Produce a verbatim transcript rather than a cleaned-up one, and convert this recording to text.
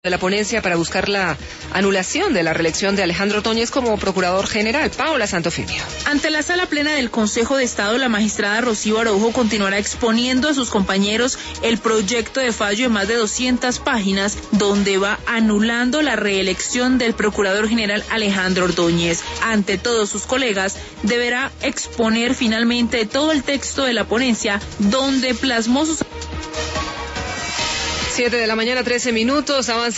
de la ponencia para buscar la anulación de la reelección de Alejandro Ordóñez como procurador general. Paola Santofimio. Ante la sala plena del Consejo de Estado, la magistrada Rocío Araujo continuará exponiendo a sus compañeros el proyecto de fallo de más de doscientas páginas, donde va anulando la reelección del procurador general Alejandro Ordóñez. Ante todos sus colegas, deberá exponer finalmente todo el texto de la ponencia, donde plasmó sus... Siete de la mañana, trece minutos, avanza.